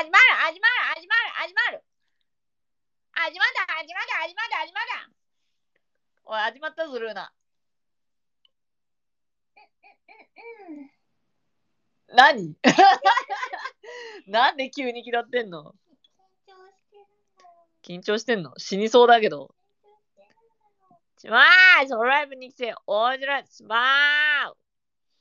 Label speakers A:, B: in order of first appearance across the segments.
A: おい、始まったぞ、ルーナ。何なんで急に気取ってんの？緊張してんの？死にそうだけど。しまーす、ホライブに来て、おじら、しまーす。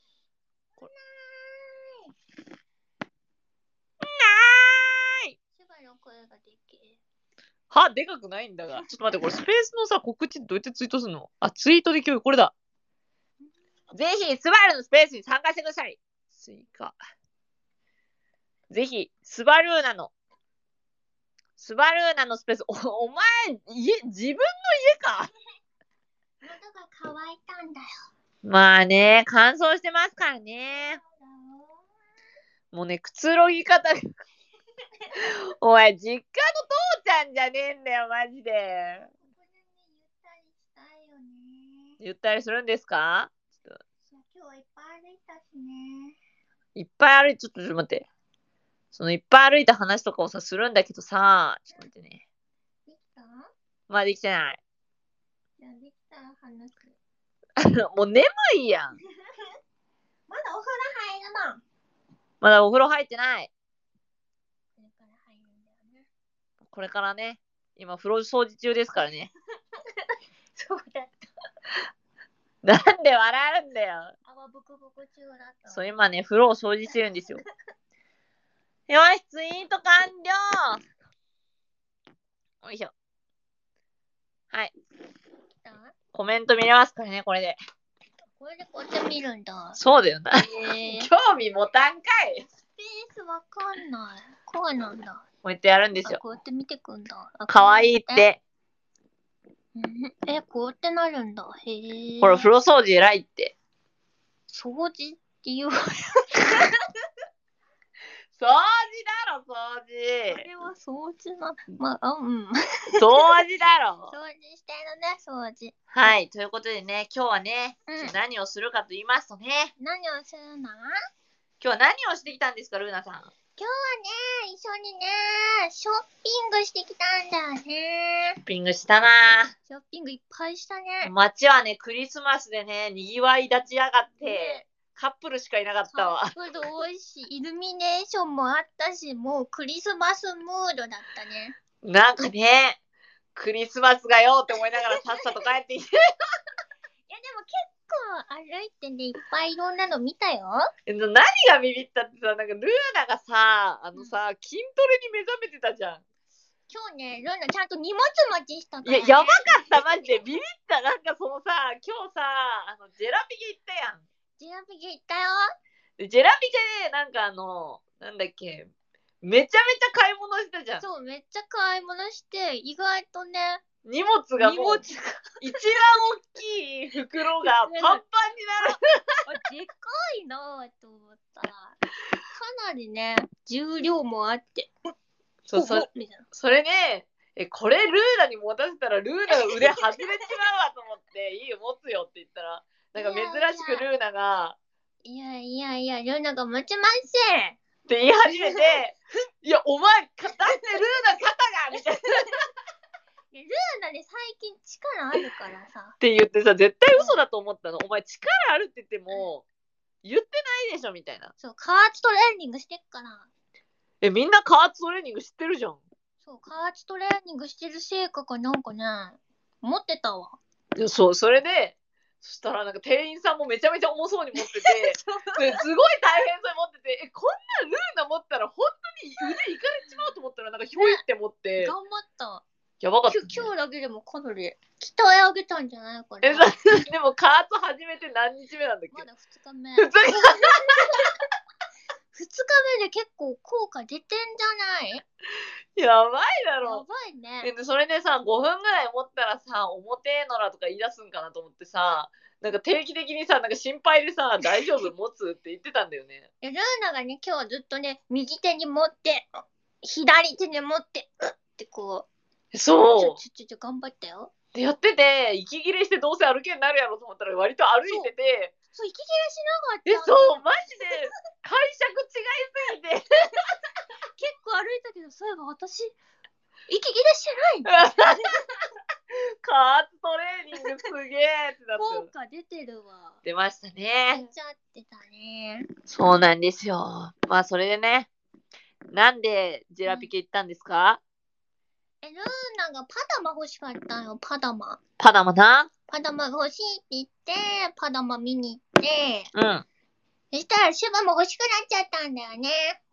A: は、でかくないんだが。ちょっと待って、これスペースのさ、告知どうやってツイートするの？あ、ツイートできる、これだ。ぜひ、スバルのスペースに参加してください。追加。ぜひ、スバルーナのスペース、お前、自分の家か。
B: 喉が渇いたんだよ。
A: まあね、乾燥してますからね。もうね、くつろぎ方がお前、実家の父ちゃんじゃねえんだよ、マジで。ゆったりするんですか？
B: 今日はいっぱい歩いたしね。
A: いっぱい歩いて、ちょっと待って。そのいっぱい歩いた話とかをさ、するんだけどさ、ちょっと待ってね。
B: できた？
A: まあできてない。
B: じゃあできたら話す。
A: もう眠いやん。
B: まだお風呂入るの。
A: まだお風呂入ってない。
B: これから入るんだよね。
A: これからね。今、風呂掃除中ですからね。
B: そうだった。
A: なんで笑うんだよ。
B: 泡ブクブク中だった。
A: そう、今ね、風呂を掃除してるんですよ。よし、ツイート完了。よいしょ。はい。コメント見れますからね、これで。
B: これでこうやって見るんだ。
A: そうだよな。興味持たんかい。
B: スペースわかんない。こうなんだ。
A: こうやってやるんですよ。
B: こうやって見てくんだ。
A: かわいいって。
B: こうやってなるんだ。へえ。
A: ほら、風呂掃除偉いって。
B: 掃除って言う。
A: 掃除だろ、掃除。
B: あれは掃除な。まあ、うん。
A: 掃除だろ。
B: 掃除してるね、掃除。
A: はい、ということでね、今日はね、何をするかと言いますとね。
B: 何をするの？
A: 今日は何をしてきたんですか、ルーナさん。
B: 今日はね、一緒にね、ショッピングしてきたんだよね。
A: ショッピングしたな。
B: ショッピングいっぱいしたね。
A: 街はね、クリスマスでね、賑わい立ちやがって、カップルしかいなかったわ。
B: カップル多いし、イルミネーションもあったし、もうクリスマスムードだったね。
A: なんかね、クリスマスがよって思いながらさっさと帰ってきて。い
B: やでも結構歩いてね、いっぱいいろんなの見たよ。
A: 何がビビったってさ、なんかルーナがさ、筋トレに目覚めてたじゃん。
B: 今日ね、ルーナちゃんと荷物持ちしたから、
A: ね。いや、やばかった、マジで。ビビった。なんかそのさ、今日さ、ジェラピゲ行ったやん。
B: ジェラピゲ行ったよ。
A: でジェラピゲで、なんかなんだっけ、めちゃめちゃ買い物したじゃん。
B: そう、めっちゃ買い物して、意外とね、
A: 荷物がもう、一番大きい袋がパンパンになる。
B: でかいなぁと思ったら、かなりね、重量もあって。
A: そう、それね、これルーナに持たせたらルーナの腕外れちまうわと思って、いいよ、持つよって言ったら、なんか珍しくルーナが、
B: いや、ルーナが持ちません
A: って言い始めて、いや、お前、だってルーナ肩がみたいな。
B: ルーナね、最近力あるからさ。
A: って言ってさ、絶対嘘だと思ったの。お前力あるって言っても、言ってないでしょみたいな。
B: そう、加圧トレーニングしてっから。
A: みんな加圧トレーニング知ってるじゃん。
B: そう、加圧トレーニングしてる成果かなんかね、持ってたわ。
A: そう、それで、そしたらなんか店員さんもめちゃめちゃ重そうに持ってて、すごい大変そうに持ってて、こんなルーナ持ったら本当に腕いかれちまうと思ったら、なんかひょいって持って。
B: 頑張った。
A: やばかった、ね。
B: 今日だけでもかなり鍛え上げたんじゃないかな。
A: でも加圧始めて何日目なんだっけ？
B: まだ2日目。
A: 2日
B: 目で結構効果出てんじゃない？
A: やばいだろ。
B: やばいね。
A: でそれでさ、5分ぐらい持ったらさ、表のらとか言い出すんかなと思ってさ、なんか定期的にさ、なんか心配でさ、大丈夫持つって言ってたんだよね。
B: ルーナがね、今日ずっとね、右手に持って、左手に持って、ってこう。
A: そう。
B: ちょ、頑張ったよ。
A: でやってて、息切れしてどうせ歩けになるやろと思ったら割と歩いてて。
B: そう、息切れしなかった。
A: そう、マジで解釈違いすぎて。
B: 結構歩いたけど、そういえば私、息切れしてない
A: 加圧トレーニングすげえってなって
B: 効
A: る。
B: 果出てるわ。
A: 出ました
B: 出
A: ね。
B: ちゃってたね。
A: そうなんですよ。まあそれでね、なんでジェラピケ行ったんですか？
B: ルーナがパダマ欲しかったよ、パダマ。
A: パナマな。
B: パダマが欲しいって言って、パダマ見に行って、
A: うん。
B: そしたらシュバも欲しくなっちゃったんだよね。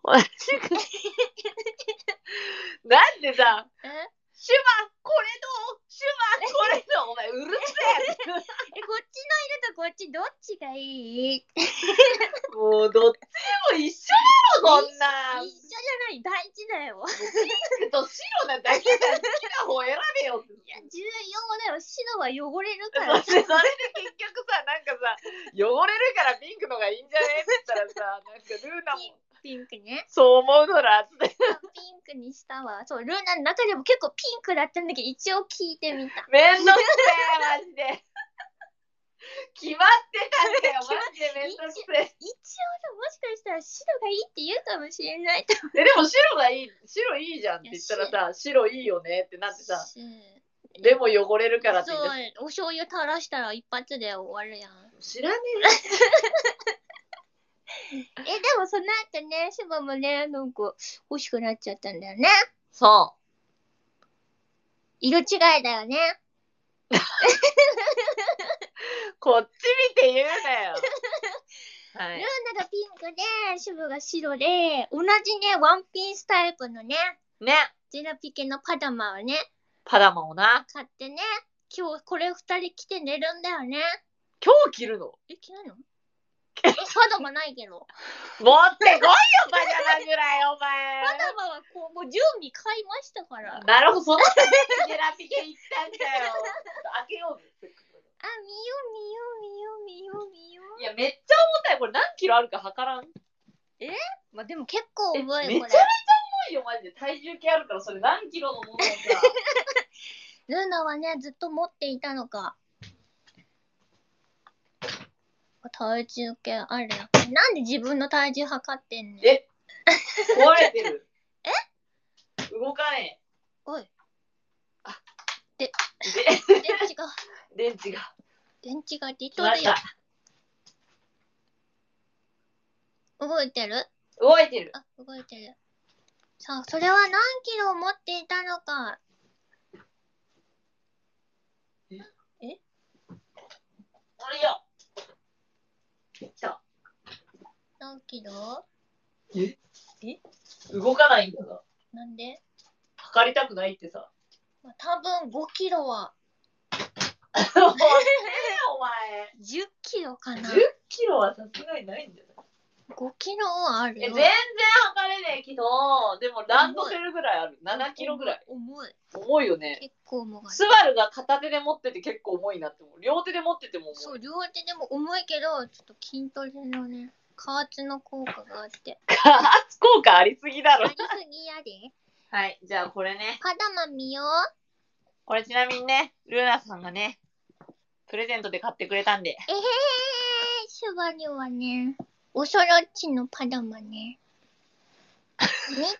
A: なんでさ、
B: え
A: シュバこれどう？シュバこれどう？お前うるせ
B: こっちの色とこっちどっちがいい
A: え。もうどっちも一緒だろそんな。
B: 一緒じゃない、大事だよ。
A: ピンクと白なだけだ。好きな方選べよって。
B: いや、重要だよ。白は汚れるから
A: それで結局さ、なんかさ、汚れるからピンクのがいいんじゃねって言ったらさ、なんかルーナも
B: ピンクね。
A: そう思うのらって。
B: ピンクにしたわ。そう、ルーナの中でも結構ピンクだったんだけど、一応聞いてみた。
A: めんどくせえ、マジで。決まってたんだよ、マジでめんどくせえ。
B: 一応さ、もしかしたら白がいいって言うかもしれないと
A: でも白がいい、白いいじゃんって言ったらさ、白いいよねってなってさ、
B: 思
A: でも汚れるからって
B: そう
A: 言って。、
B: お醤油垂らしたら一発で終わるやん。
A: 知らね
B: でもその後ね、シュバもね、なんか欲しくなっちゃったんだよね。
A: え。そ
B: 色違いだよね。
A: う。こっち見て言うなよ。は
B: ルー
A: い。
B: ナがピンクで、シュバが白で、同じね、ワンピースタイプのね、
A: ね。
B: ジェラピケのパダマをね、
A: パダマをな。
B: 買ってね、今日これ二人着て寝るんだよね。
A: 今日着るの？
B: 着ないのパダマないけど。
A: 持ってこいよ、パジャマぐらい、お前。
B: パダマはこう、もう準備買いましたから。
A: なるほど、そのためにジェラピケ行ったんだよ。開けようぜ。
B: 見よう見よう。
A: いや、めっちゃ重たい。これ何キロあるか測らん？
B: まあでも結構重いこれ。
A: めちゃめちゃ重いよ、マジで。体重計あるから、それ何キロのものをさ。
B: ルーナはね、ずっと持っていたのか。体重計あるよ。なんで自分の体重測ってんの？
A: 壊れてる。動かねえ。
B: おい。
A: で、
B: 電池が出とるよ。動いてる？
A: 動いてる。
B: あ、動いてる。さあ、それは何キロを持っていたのか。
A: あれよ。来た。
B: 何キロ？
A: 動かないんだが。
B: なんで？
A: 測りたくないってさ。
B: まあ、多分5キロは。
A: お前。
B: 10キロかな。
A: 10キロはさすがにないんじゃない
B: ？5キロはあるよ。
A: 全然測れねえけど、でもランドセルぐらいある。7キロぐらい。
B: 重い。
A: 重いよね。
B: 結構重い。
A: スバルが片手で持ってて結構重いなって思う。両手で持ってても重い。
B: そう、両手でも重いけど、ちょっと筋トレのね、加圧の効果があって。
A: 加圧効果ありすぎだろ。
B: ありすぎやで。
A: はい、じゃあこれね。
B: パダマ見よう。
A: これちなみにね、ルーナさんがね、プレゼントで買ってくれたんで。
B: シュバにはね、おそろっちのパダマね。見て、かわいいね。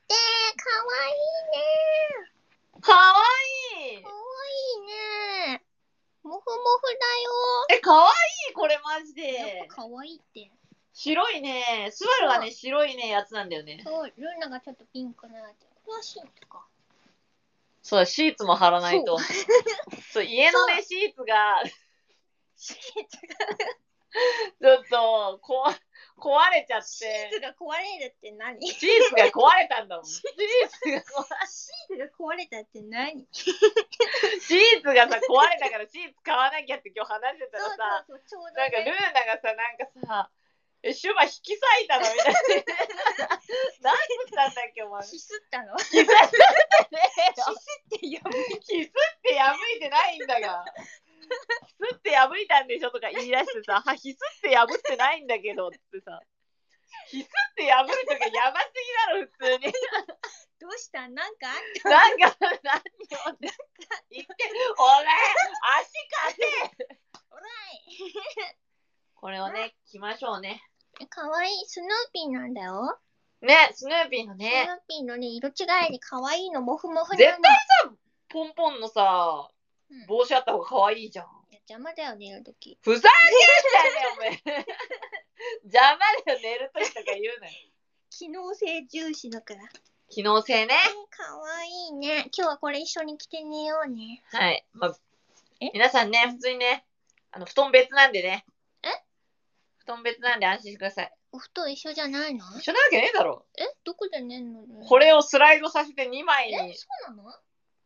A: かわいい。
B: かわいいね。もふもふだよ。
A: かわいいこれマジ
B: や
A: で
B: っ。ぱかわいいって。
A: 白いね。スバルはね、白いね、やつなんだよね。
B: そう、ルーナがちょっとピンクなやつ。これはシートか。
A: そうだ、シーツも貼らないと。そう家のね、シーツが、
B: シーツが、
A: ちょっと、壊れちゃって。
B: シーツが壊れるって何？シ
A: シーツが壊れたんだもん。シー
B: ツが壊れたって何？
A: ツがさ、壊れたからシーツ買わなきゃって今日話してたらさ、
B: そう、ちょうど
A: なんかルー
B: ね。
A: ナがさ、なんかさ、シュバ引き裂いたのみたいな。何したんだっけ、お前。
B: ひすったの？
A: ひすってね
B: ってや
A: ひすって破いてないんだが。ひすって破いたんでしょとか言い出してさ、ひすって破ってないんだけどってさ、ひすって破るとかやばすぎだろ、普通に。
B: どうした？なんかあった？
A: なんか、何を言って、お前、足貸せ
B: おら
A: これをね、着ましょうね。
B: い。かわいいスヌーピーなんだよ。
A: ね、スヌーピーの
B: スヌ
A: ね。
B: ーピーのね、色違いで可愛いの、モフモフなの。
A: 絶対さ、ポンポンのさ、
B: うん
A: 帽子あった方が可愛いじゃん。
B: いや邪魔だよ、寝るとき。
A: ふざけんなよ、お前。邪魔だよ、寝るときとか言うなよ。
B: 機能性重視だから。
A: 機能性ね。
B: かわいいね。今日はこれ一緒に着て寝ようね。
A: はい。まあ、
B: え
A: 皆さんね、普通にね、布団別なんでね。
B: え
A: 布団別なんで安心してください。
B: お布団一緒じゃないの？
A: 一緒なわけねえだろ。
B: どこで寝んの？
A: これをスライドさせて2枚に。
B: そうなの？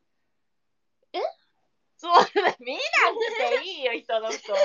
A: そうだ、見なくていいよ、人の布団。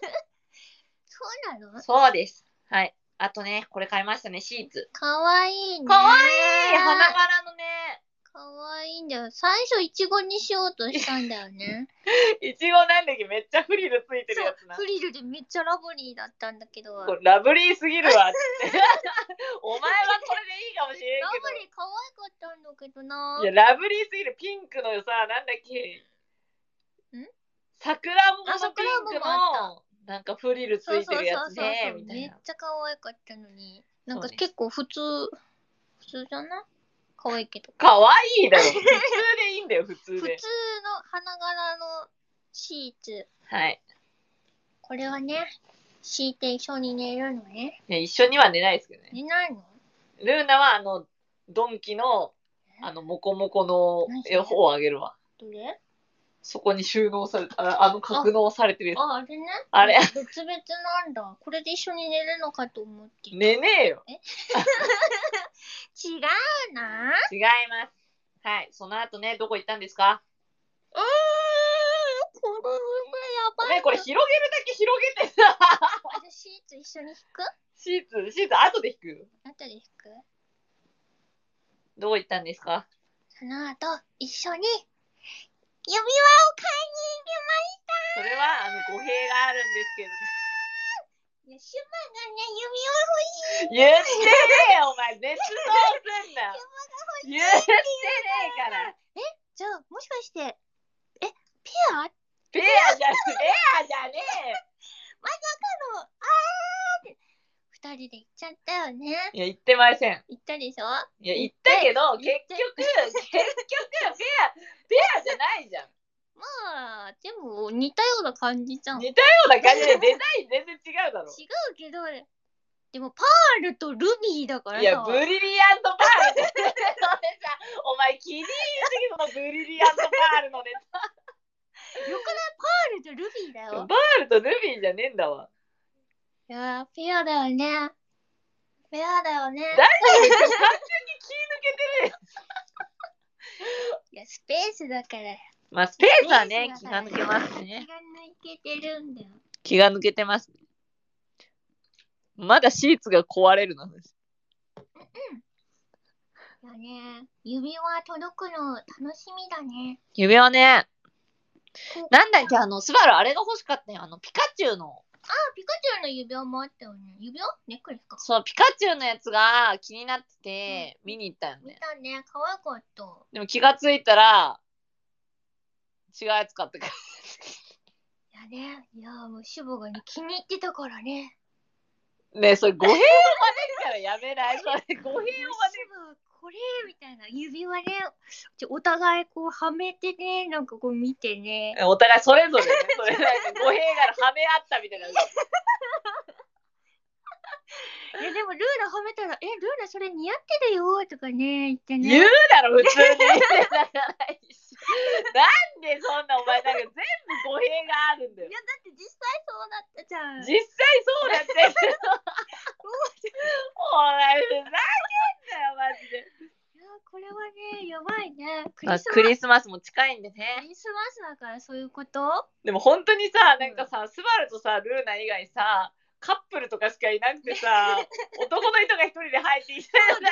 B: そうなの？
A: そうです。はい。あとね、これ買いましたね、シーツ。
B: かわいいね。
A: かわいい花柄のね。
B: かわいいんだよ。最初イチゴにしようとしたんだよね。
A: いちごなんだっけ、めっちゃフリルついてるやつな。
B: フリルでめっちゃラブリーだったんだけど。
A: これラブリーすぎるわってお前はこれでいいかもしれんけど。
B: ラブリー可愛かったんだけどな。
A: いや、ラブリーすぎる。ピンクのさ、なんだっけ。さくらんぼのピンクのなんかフリルついてるやつね、みたいな。
B: めっちゃ可愛かったのに。なんか
A: そうね
B: 結構普通じゃない？可愛いけど。
A: 可愛いだろ。普通でいいんだよ、普通
B: 普通の
A: で。
B: 花柄のシーツ。
A: はい。
B: これはね、敷いて一緒に寝るのね。
A: いや、一緒には寝ないですけどね。
B: 寝ないの？
A: ルーナはドンキのモコモコの絵本をあげるわ。
B: どれ？
A: そこに収納され格納されてるやつ。
B: あれね。
A: あれ
B: 別々なんだ。これで一緒に寝るのかと思っていた。
A: 寝ねえよ。
B: 違うな。
A: 違います。はい。その後ね、どこ行ったんですか？
B: これやばい。
A: ね、これ広げるだけ広げてさ。
B: シーツ一緒に引く？
A: シーツ後で引く。
B: 後で引く？
A: どこ行ったんですか？
B: その後、一緒に指輪を買いに行きました。
A: それは語弊があるんですけど。
B: いや、シュマがね、指輪欲しい。
A: 言ってねえよ、お前。熱造すんな。言ってねえから。
B: じゃあ、もしかして、ペア？
A: ペアじゃねえ。
B: まさかの、二人で行っちゃったよね。
A: いや、言ってません。
B: 行ったでしょ？
A: いや、言ったけど、結局、ペアじゃないじゃん。
B: まあ、でも似たような感じじゃん。
A: 似たような感じでデザイン全然違うだろ。
B: 違うけど、でもパールとルビーだからさ。
A: いや、ブリリアントパールで。それさ、お前気に入りすぎそのブリリアントパールのネタ。
B: よくない？パールとルビーだよ。
A: パールとルビーじゃねえんだわ。
B: いやー、ペアだよね。ペアだよね。
A: 大丈夫？完全に気抜けてる。
B: いや、スペースだから。
A: まあ、スペースはね、気が抜けますね。
B: 気が抜けてるんだよ。
A: 気が抜けてます。まだシーツが壊れるのです。
B: いやね、指輪届くの楽しみだね。
A: 指輪ね。なんだっけ、スバルあれが欲しかったよ。ピカチュウの。
B: ピカチュウの指輪もあったよね。指輪？ネックレスか。
A: そう、ピカチュウのやつが気になってて、見に行ったよ
B: 見
A: ね。
B: たね、可愛かった。
A: でも気がついたら、違うやつ買ってくる。
B: いやもうシュボがね、気に入ってたからね。
A: ねえ、それ語弊を招くからやめない。それ語弊を招く。
B: これみたいな指輪ね、お互いこうはめてね、なんかこう見てね。
A: お互いそれぞれね、それなんか語弊があるはめ合ったみたいな。
B: いやでもルーナはめたら、ルーナそれ似合ってるよとかね、言ってね。
A: 言うだろ、普通に。なんでそんなお前なんか全部語弊があるんだよ。
B: いやだって実際そうだったじゃん。
A: 実際そうだって。お前ふざけんなよ、マジで。
B: いやこれはね、やばいね。
A: クリスマスも近いんでね。
B: クリスマスだからそういうこと？
A: でも本当にさ、なんかさ、スバルとさ、ルーナ以外さ、カップルとかしかいなくてさ、男の人が一人で入ってきたよね。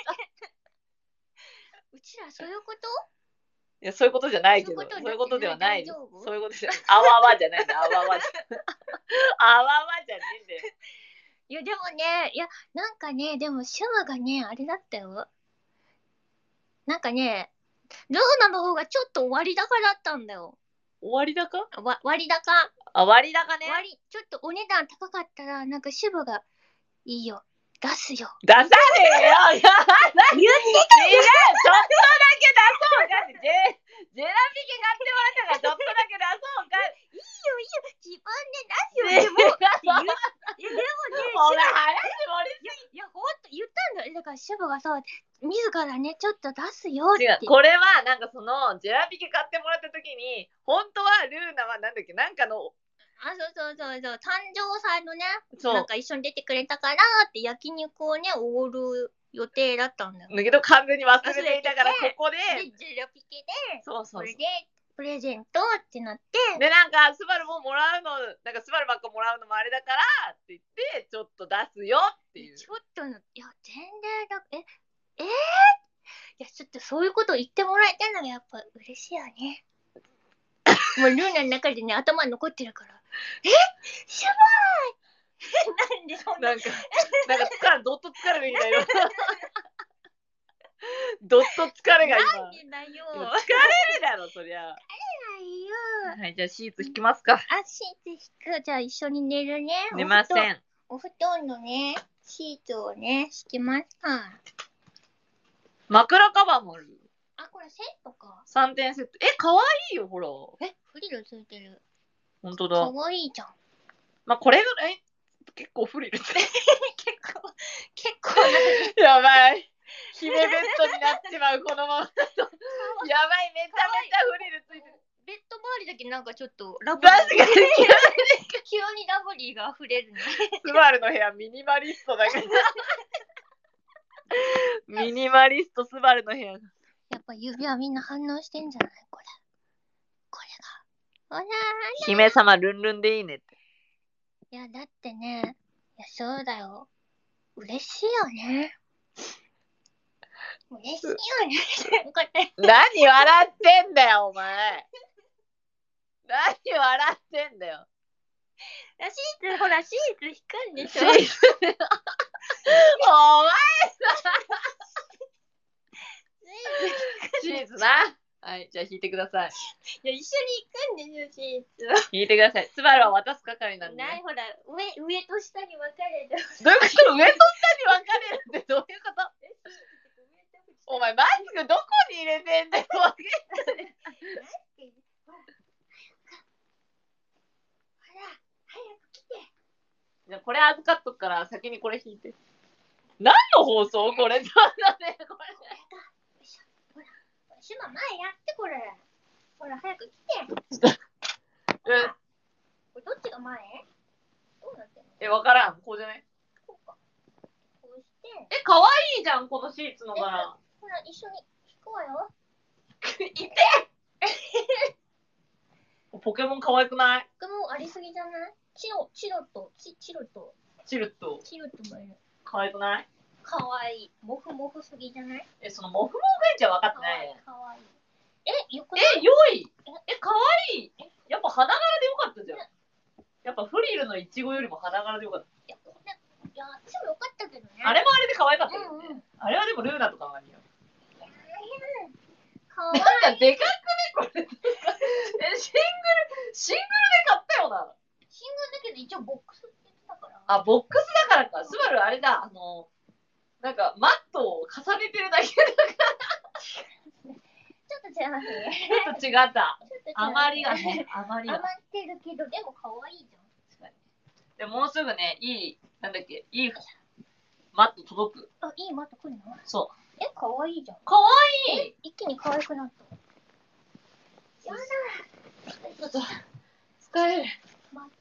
B: うちらそういうこと？
A: いや、そういうことじゃないけど、そういうことではないです。そういうことじゃない。あわわじゃないんだ、あわわじゃ。あわわじゃねえんだよ。
B: いや、でもね、なんかね、でもシュマがね、あれだったよ。なんかね、ルーナの方がちょっと割高だったんだよ。
A: 割高？
B: 割高。
A: 割高ね。
B: ちょっとお値段高かったら、なんかシュマがいいよ。 出すよ。
A: 出さねえよ。いや、言ってた。違う、ちょっとだけ出そうかって。ジェラピケ買ってもらったからちょっとだけ出そうか。
B: いいよいいよ、自分で出すよ。でもでもね、
A: お前話盛りすぎ。
B: いやほんと言ったんだよ。だからシュバがさ、自らねちょっと出すよって。
A: 違う、これはなんかそのジェラピケ買ってもらった時に本当はルーナはなんだっけ、なんかの
B: そう誕生祭のね、
A: そう
B: なんか一緒に出てくれたからって焼肉をねおごる予定だったんだよ。
A: だけど完全に忘れていたからここで
B: ジェラピケで
A: そう
B: これでプレゼントってなって、
A: でなんかスバルももらうの、なんかスバルばっかもらうのもあれだからって言ってちょっと出すよっていう。
B: ちょっといや全然だいやちょっとそういうこと言ってもらえたのがやっぱ嬉しいよね。もうルーナの中でね頭に残ってるから。シュバーなんでそんな
A: なんかどっと疲れるみたいな。どっと疲れが今。
B: なんでだよ。
A: 疲れるだろそりゃ。
B: ないよ。
A: はい、じゃあシーツ引きますか。
B: シーツ引く。じゃあ一緒に寝るね。
A: 寝ません。
B: お布団のねシーツをね敷きました。
A: 枕カバーもある。
B: これセットか。
A: 3点セット。かわいいよほら。
B: フリルついてる。
A: ほんとだ。
B: かわいいじゃん。
A: まあこれぐらい結構フリル。
B: 結構
A: やばい。姫ベッドになっちまうこのままだと。やばい、めちゃめちゃフリルついてる。
B: ベッド周りだけなんかちょっとラブ
A: 確かに
B: 急にラブリーが溢れるね。
A: スバルの部屋ミニマリストだから。ミニマリストスバルの部屋が。
B: やっぱ指輪みんな反応してんじゃないこれが。ほら
A: 姫様ルンルンでいいねって。
B: いやだってね、いやそうだよ。嬉しいよね。嬉しいよね。これ
A: 何笑ってんだよお前。何笑ってんだよ。
B: シーツほらシーツ引くんでしょ。
A: お前シーツな。はい、じゃあ引いてください。
B: いや一緒に行くんですよシーツ。
A: 引いてください。スバルは渡す係なんで、
B: ないほら上と下に分かれてる。
A: どういうこと？上と下に分かれるってどういうこと？お前マスクどこに入れてんだよ。じゃあこれ預かっとくから先にこれ引いて。何の放送これ？これ。
B: シュマ前やってこれ。ほら早く来て。
A: こ
B: れどっちが前？どうなってんの？
A: わからん。こうじゃない？
B: こうか。こうして。
A: かわいいじゃんこのシーツの柄。
B: ほら一緒に引くわよ。
A: いて。ポケモン可愛くない？
B: ポケモンありすぎじゃない？チロと
A: チルット
B: もいる。
A: 可愛くない？
B: かわいい。モフモフすぎじゃない？
A: そのモフモフエンジは分かってないね。
B: かわいい。
A: 良い。可愛い。やっぱ花柄でよかったじゃん。やっぱフリルのイチゴよりも花柄でよかった。
B: いやあっちもよかったけどね。
A: あれもあれで可愛かったよね。あれはでもルーナとかがいいよ。
B: かわいい。
A: なんかでかくねこれ。シングルで買ったよな。
B: シングルだけど一応ボックスって言ってたから。
A: ボックスだからか。スバルあれだ。なんかマットを重ねてるだけだから。
B: ちょっと違うね。
A: ちょっと違った。余りがね。余
B: ってるけどでも可愛いじゃん。
A: でもうすぐね、いいマット届く。
B: いいマット来るの？
A: そう。
B: 可愛いじゃん。
A: 可愛い。
B: 一気に可愛くなった。やだ。
A: ちょっと疲れる。
B: マッ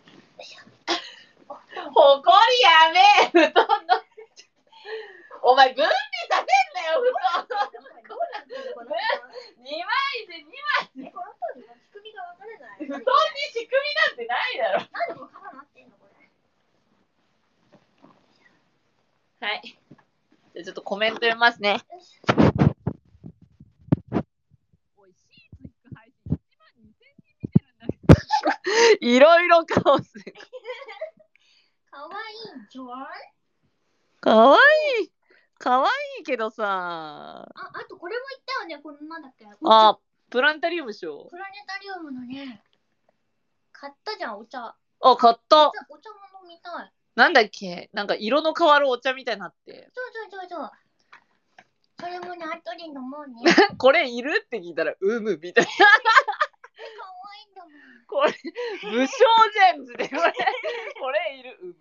A: ほこりやめえ、布団の。お前分離させんなよ、布団。2枚で。
B: この人の仕組みがわからない。
A: 布団に仕組みなんてないだろ。
B: なんでこのカバーなってんのこれ。
A: はい。じゃあちょっとコメント読みますね。おい、シーツ引く配信1万2000人見てるんだけど。いろいろカオス。
B: かわいいじゃん。
A: かわいい。かわいいけどさ。
B: あとこれも言ったよね。これなんだっけ？
A: プラネタリウムでしょ。
B: プラネタリウムのね。買ったじゃん、お茶。
A: 買った。
B: お茶も飲みたい。
A: なんだっけ、なんか色の変わるお茶みたいになって。
B: そう。それもね、後で飲もうね。
A: これいるって聞いたら、うむみたいな。
B: 可愛いんだもん。
A: これ、武将じゃんズで、これいる、うむ。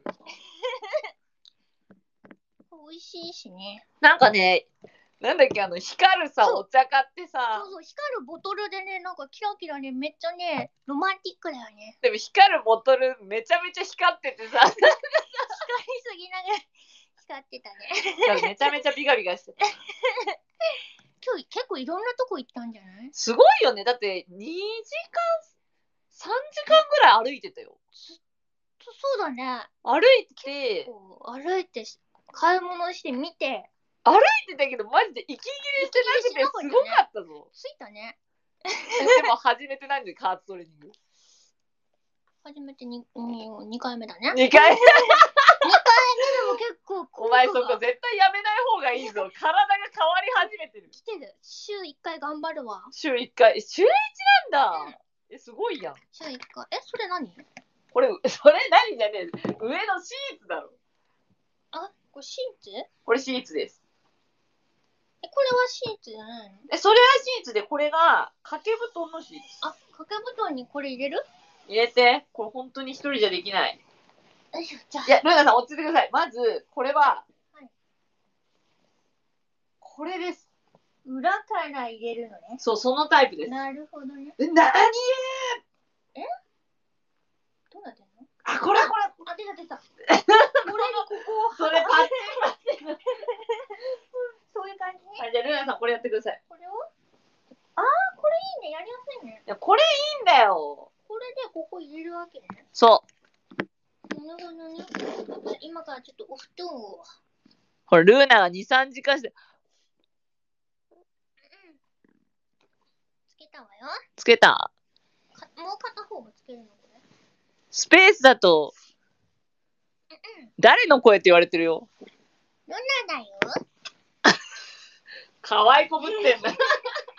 B: 美味しいしね。
A: なんかね、なんだっけ、光るさ、お茶買ってさ。
B: そう、光るボトルでね、なんかキラキラね、めっちゃね、ロマンティックだよね。
A: でも光るボトルめちゃめちゃ光っててさ。
B: 光りすぎながら光ってたね。
A: めちゃめちゃビカビカしてた。
B: 今日結構いろんなとこ行ったんじゃない？
A: すごいよね。だって2時間、3時間ぐらい歩いてたよ。
B: そうだね。
A: 歩いて、
B: 歩いて、買い物して見て。
A: 歩いてたけど、マジで息切れしてなくてすごかったぞ。
B: ついたね。
A: でも初めてなんで加圧トレーニング。
B: 初めて 2回目だね。
A: 2回目。2
B: 回目でも結構
A: お前そこ絶対やめない方がいいぞ。体が変わり始めてる。
B: 来てる。週1回頑張るわ。
A: 週1回。週1なんだ。すごいやん。
B: 週1回。それ何？
A: これ、それ何じゃねえ。上のシーツだろ。
B: あ、これシーツ？
A: これシーツです。
B: これはシーツじゃないの？
A: それはシーツで、これが掛け布団のシーツ。
B: あ、掛け布団にこれ入れる？
A: 入れて。これ本当に一人じゃできない。
B: じゃあ。
A: いや、ルーナさん落ち着いてください。まず、これは、
B: はい、
A: これです。
B: 裏から入れるのね。
A: そう、そのタイプです。
B: なるほどね。
A: なに
B: どうなってんの？
A: あ、これ。
B: あ、出た。これにここを。
A: それパッチン。
B: そういう感じね。
A: はい、じゃあルーナさんこれやってください。
B: これを？これいいね。やりやすいね。
A: いや、これいいんだよ。
B: これでここ入れるわけね。
A: そう。
B: なるほどね。今からちょっとお布団を。
A: これルーナが2、3時間して。
B: つけたわよ。
A: つけた？
B: もう片方もつけるのこれ。
A: スペースだと、誰の声って言われてるよ。
B: ルナだよ。
A: 可愛いこぶってんだ。
B: ルナだよ。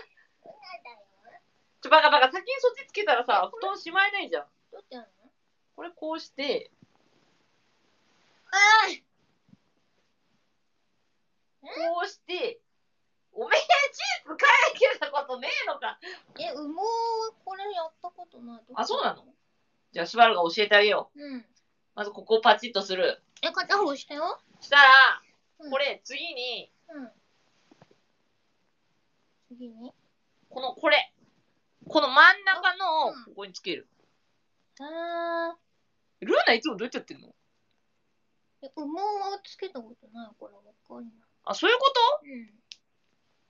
A: バカ先にそっちつけたらさ、布団しまえないじゃん。
B: どうやってやるの？
A: これこうして。こうして。おめえチーズ買いたことねえのか。
B: 羽毛はこれやったことない。
A: あ、そうなの？じゃあしばらく教えてあげよ
B: う。うん。
A: まずここをパチッとする。
B: 片方したよ。
A: したら、これ次に、
B: 次に
A: この真ん中のここにつける。ルーナいつもどうやってやってんの？
B: 羽毛はつけたことないからわかんない。
A: あ、そういうこと？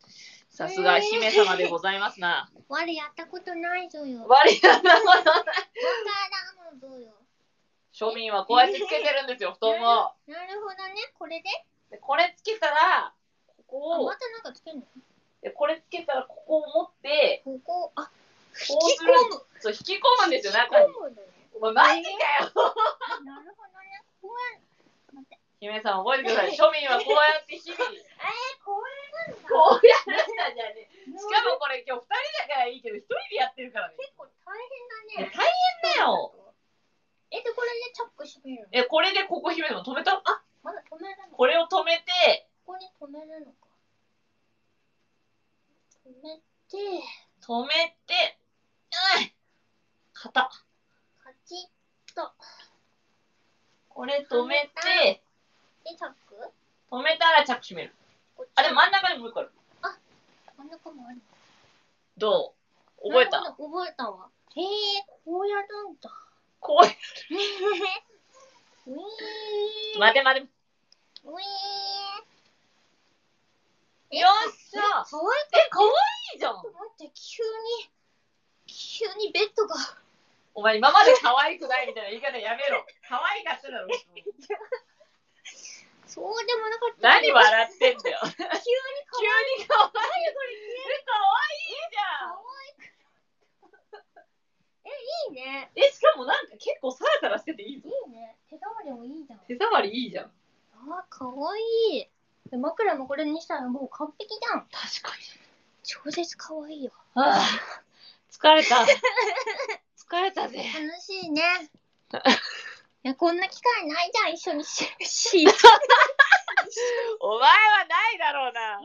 A: さすが姫様でございますな。
B: 我やったことないぞよ。
A: 我やったことない。
B: わからんぞよ。
A: 庶民はこうやってつけてるんですよ、布団を。
B: なるほどね、これで。
A: これつけたら、ここを。
B: またなんかつけるの？
A: これつけたら、ここを持って、
B: ここ、
A: 引き込む。そう、引き込むんですよ、中に。お前、マジかよ。
B: なるほどね。こうやる。待って。
A: 姫さん、覚えてください。庶民はこうやって日々。
B: こうやるんだ。
A: こうやるんだじゃね。しかもこれ今日2人だからいいけど、1人でやってるからね。
B: 結構大変だね。
A: 大変だよ。
B: で、これでチャック閉めるの？
A: これでここ閉めるの止めた？
B: まだ止めるの？
A: これを止めて、
B: ここに止めるのか。止めて、
A: カ
B: チッと。
A: これ止めて、
B: で、チャック？
A: 止めたらチャック閉める。でも真ん中にもう一個ある。
B: 真ん中もある。
A: どう？覚えた？
B: 覚えたわ。こうやるんだ。
A: こうやる。待て。よっしゃ。
B: かわ
A: いいじゃん。
B: 待って、急にベッドが。
A: お前今まで可愛くないみたいな言い方やめろ。可愛かっただろ。
B: そうでもなかった。
A: 何笑ってんだよ。急に可愛い。
B: これ
A: 可愛いじゃん。
B: いいね。
A: しかもなんか結構サラサラしてていいぞ。
B: いいね。手触りもいいじゃん。
A: 手触りいいじゃん。
B: かわいい。枕もこれにしたらもう完璧じゃん。
A: 確かに。
B: 超絶かわいいよ。
A: 疲れた。疲れたぜ。
B: 楽しいね。 や、こんな機会ないじゃん、一緒にし
A: お前はないだろうな。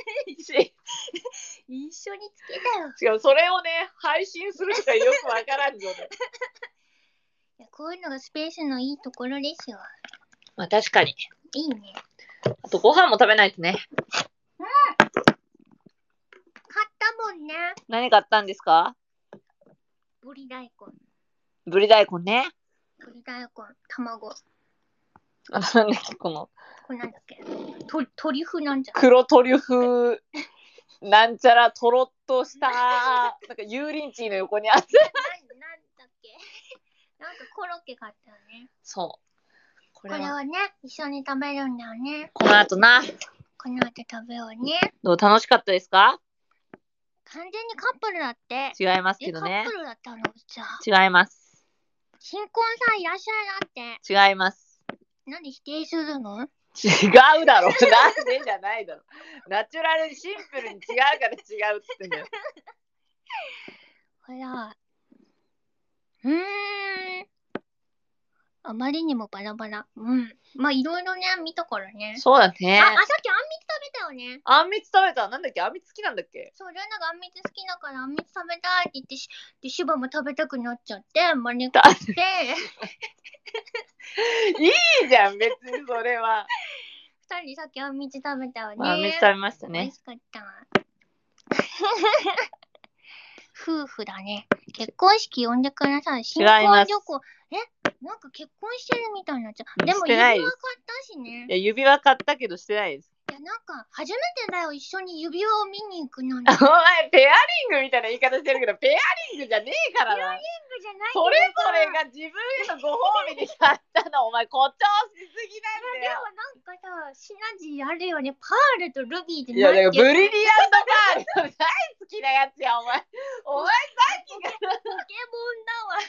B: 一緒につけたよ。
A: しかもそれをね、配信するとかよくわからんぞね。
B: いや、こういうのがスペースのいいところですよ。
A: まあ確かに。
B: いいね。
A: あとご飯も食べないとね。
B: 買ったもんね。
A: 何買ったんですか？
B: ぶり大根。
A: ぶり大根ね。
B: ぶり大根、卵。
A: なんだっけ、こ
B: れなんだっけ、トリュフなんじゃん。
A: 黒トリュフ、なんちゃらとろっとした、なんか油淋鶏の横にあって。
B: なんだっけなんかコロッケ買ったよね。
A: そう。
B: これをね、一緒に食べるんだよね。
A: この後な。
B: この後食べようね。
A: どう、楽しかったですか？
B: 完全にカップルだって。
A: 違いますけどね。
B: カップルだったのじゃあ。
A: 違います。
B: 新婚さんいらっしゃいなって。
A: 違います。
B: なんで否定するの？
A: 違うだろ。なんでじゃないだろ。ナチュラルにシンプルに違うから違うって言ってんだよ。
B: ほら。あまりにもバラバラ。まあいろいろね、見たからね。
A: そうだね。
B: さっきあんみつ食べたよね。
A: あんみつ食べた。なんだっけ、あんみつ好きなんだっけ？
B: そう、ルナがあんみつ好きだからあんみつ食べたいって言ってで、シュバも食べたくなっちゃって、真似っこして。
A: いいじゃん、別にそれは。
B: 二人でさっきあんみつ食べたよね。
A: あんみつ食べましたね。
B: 美味しかった。夫婦だね。結婚式呼んでください。新婚旅行。なんか結婚してるみたいになっちゃう。でも指輪買ったしね。
A: いや、指輪買ったけどしてないです。
B: いや、なんか初めてだよ、一緒に指輪を見に行くのに。
A: お前、ペアリングみたいな言い方してるけど、ペアリングじゃねえからな。
B: ペアリングじゃない。
A: それぞれが自分へのご褒美に買ったの。お前、誇張しすぎなんだよ。
B: でもなんかさ、シナジーあるよね。パールとルビーで。
A: いや、だからブリリアントパールの大好きなやつや、お前。お前、さっきから。
B: ポケモンだわ。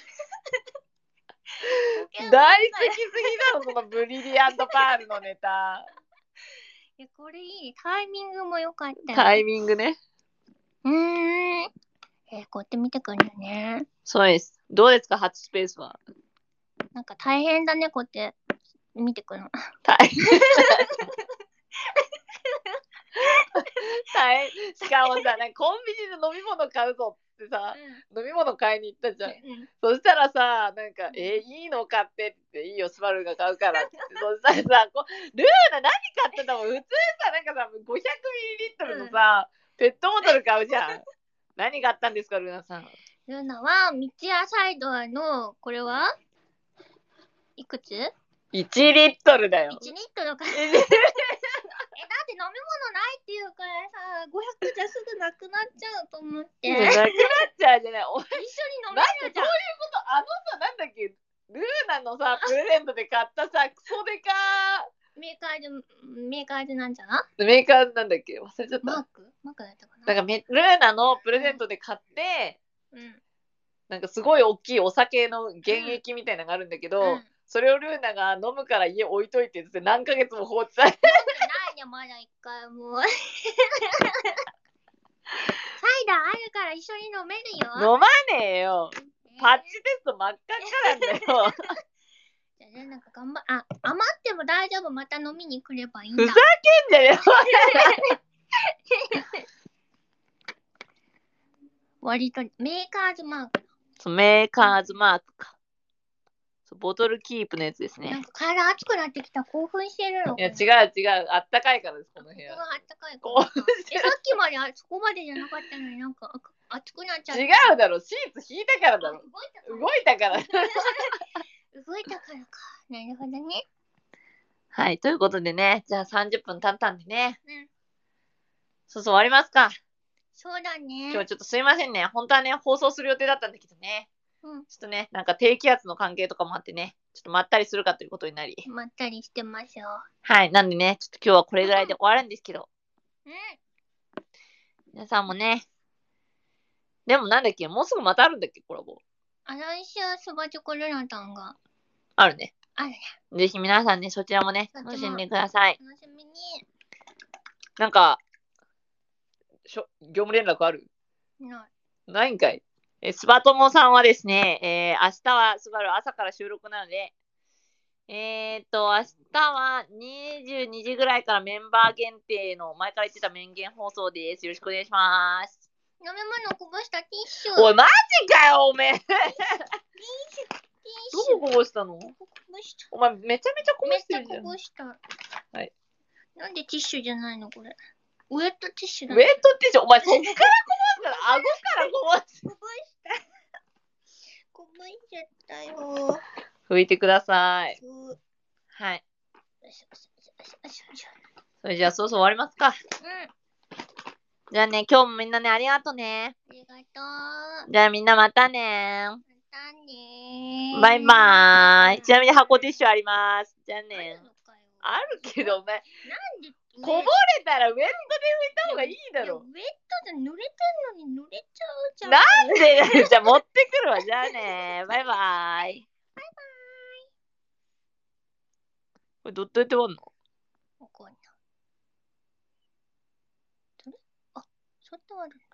A: 大好きすぎだろ、そのブリリアントパールのネタ。
B: いや、これいい。タイミングも良かったよ。
A: タイミングね。
B: こうやって見てくるよね。
A: そうです。どうですか、初スペースは。
B: なんか大変だね、こうやって見てくるの。
A: 大変。しかもさ、なんかコンビニで飲み物買うぞってさ、飲み物買いに行ったじゃん。そしたらさ、なんか、いいの買ってって、いいよ、スバルが買うからって。そしたらさ、ルーナ何買ってたの？普通さ、なんかさ、500ml のさ、ペットボトル買うじゃん。何買ったんですか、ルーナさん。
B: ルーナは、道屋サイドの、これはいくつ？
A: 1 リットルだよ。
B: 1リットルか。だって飲み物ないっていうからさ、500じゃすぐなくなっちゃうと思って。
A: なくなっちゃうじゃない。
B: 一緒に飲めるじゃん。
A: そういうこと、さ、なんだっけ、ルーナのさ、プレゼントで買ったさ、クソデカ
B: メーカーでなんじゃな？
A: メーカーなんだっけ、忘れちゃった。
B: マークだったかな。
A: なんかルーナのプレゼントで買って、なんかすごい大きいお酒の原液みたいなのがあるんだけど、それをルーナが飲むから家置いといてって何ヶ月も放置されて
B: ないよ、まだ一回も。サイダーあるから一緒に飲めるよ。
A: 飲まねえよ。パッチテスト真っ赤っかなんだよ。
B: じゃあなんか余っても大丈夫、また飲みに来ればいいんだ。
A: ふざけんじゃねえ。
B: 割とメーカーズマーク。
A: そう、メーカーズマークか。ボトルキープのやつですね。
B: なんか体熱くなってきた。興奮してるの？
A: いや、違う。あったかいからです、この部屋。
B: ここがあったかいから。さっきまでそこまでじゃなかったのになんか熱くなっちゃった。
A: 違うだろ、シーツ引いたからだろ。動いたから。
B: 動いたからか。なるほどね。
A: はい、ということでね、じゃあ30分経ったんでね。そう終わりますか。
B: そうだね。
A: 今日はちょっとすいませんね。本当はね、放送する予定だったんだけどね。ちょっとね、なんか低気圧の関係とかもあってね、ちょっとまったりするかということになり。
B: まったりしてますよ。
A: はい、なんでね、ちょっと今日はこれぐらいで終わるんですけど。皆さんもね、でもなんだっけ、もうすぐまたあるんだっけ、コラボ。
B: 来週、スバチョコルナタンが。
A: あるね。
B: あるね。
A: ぜひ皆さんね、そちらもね、楽しんでください。
B: 楽しみに。
A: なんか、業務連絡ある？ないんかい。スバトモさんはですね、明日はスバル朝から収録なので、 明日は22時ぐらいからメンバー限定の前から言ってた面言放送です。よろしくお願いします。
B: 飲み物こぼしたティッシュ。
A: おい、マジかよ、おめえ。
B: ティッシ
A: どここぼしたの？
B: ュ。こぼした。
A: お前、めちゃめちゃこぼ
B: めっちゃ
A: してるじゃん。
B: こぼした。
A: はい。
B: なんでティッシュじゃないのこれ。ウェットティッシュだ。
A: ウェットティッシュ、お前そっからこぼしたの？顎からこぼし
B: こぼした。こぼしちゃったよ。
A: 拭いてください。
B: う
A: はい。
B: よしよしよしよしよし。
A: それじゃあ、そろそろ終わりますか。じゃあね、今日もみんなね、ありがとね。
B: ありがとう。
A: じゃあみんなまたね。
B: またねー。
A: バイバーイ。ちなみに箱ティッシュあります。じゃあ
B: ある
A: ね。
B: のかよ。
A: あるけど、お前、
B: なんで
A: こぼれたらウェットで拭いた方がいいだろ。
B: ウェットで濡れてんのに濡れちゃうじゃん。
A: なんでじゃあ持ってくるわ。じゃあね。バイバーイ。
B: バイバーイ。
A: これどうやって終わんの？
B: わかんない。あ、そうやって終わる。